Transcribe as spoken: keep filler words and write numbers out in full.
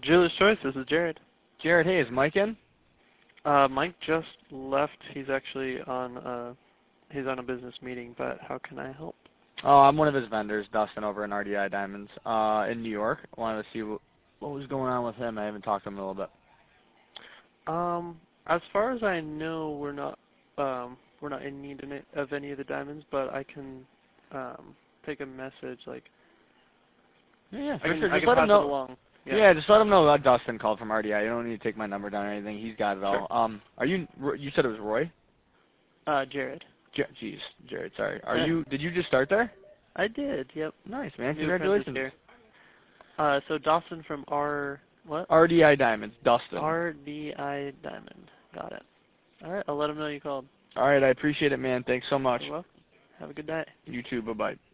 Jeweler's Choice, this is Jared. Jared, hey, is Mike in? Uh, Mike just left. He's actually on uh, he's on a business meeting, but how can I help? Oh, I'm one of his vendors, Dustin, over in R D I Diamonds uh, in New York. I wanted to see what, what was going on with him. I haven't talked to him in a little bit. Um, as far as I know, we're not um, we're not in need of any of the diamonds, but I can um, take a message. Like, Yeah, yeah, I for can, sure. I Just can let him pass it know. along. Yeah. Yeah. yeah, just let him know that Dustin called from R D I. You don't need to take my number down or anything. He's got it all. Sure. Um, are you? You said it was Roy? Uh, Jared. J- Jeez, Jared. Sorry. Are Yeah. you? Did you just start there? I did. Yep. Nice, man. New apprentice Congratulations. here. Uh, so Dawson from R what? R D I Diamonds, Dustin. R D I Diamond. Got it. All right. I'll let him know you called. All right, I appreciate it, man. Thanks so much. You're welcome. Have a good day. You too. Bye bye.